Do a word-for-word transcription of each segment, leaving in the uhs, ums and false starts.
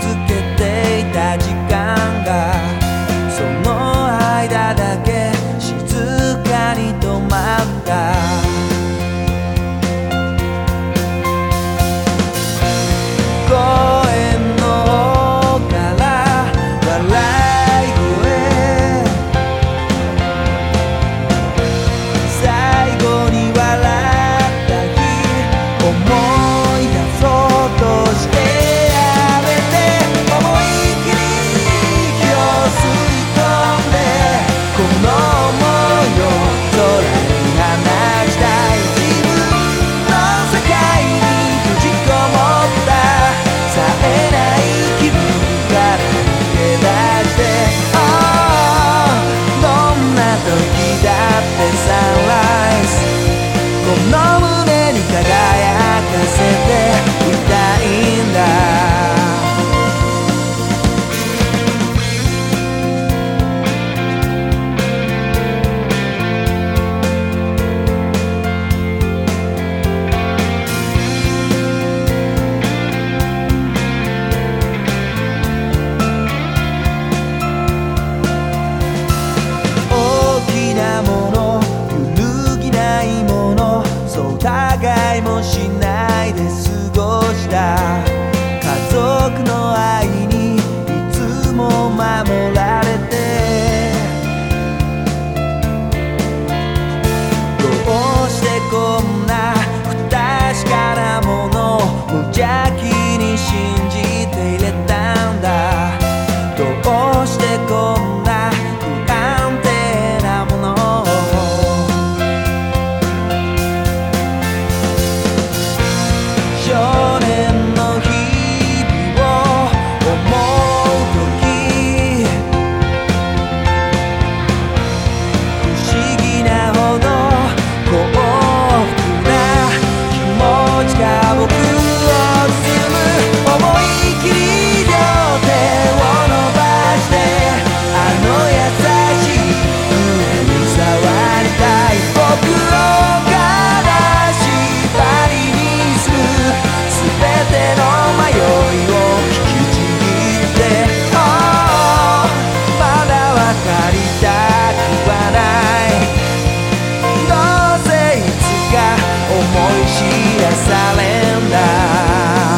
けていた時間がその間だけ静かに止まった公園の方から笑い声最後に笑った日思い出そうとしてやめて思い切り息を吸い込んでこの想いを空に放ちたい自分の世界に閉じこもった冴えない気分から抜け出してああどんな時だってサンライズこの胸に輝かせていたいんだ大きなもの揺るぎないものそう疑いもしないで過ごした家族の愛にいつも守られてどうしてこんな不確かなものを無邪気に信じていれたんだどうしてこんな不安定なものを少年の日々を思う時不思議なほど幸福な気持ちが僕を包む思い切り両手を伸ばしてあの優しい胸に触りたい僕を金縛りにする全ての迷いを引きちぎって、oh、まだ分かりたくはないどうせいつか思い知らされんだ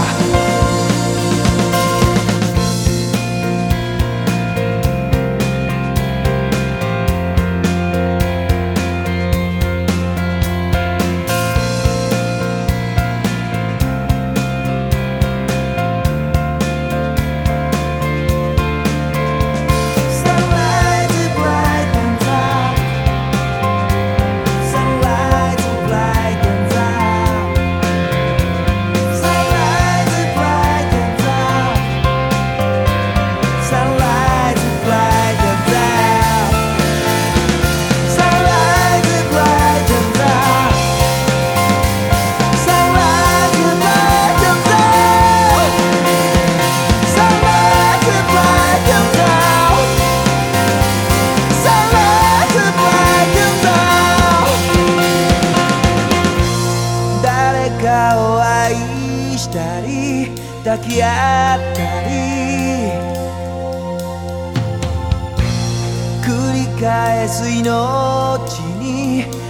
誰かを愛したり抱き合ったり繰り返す命に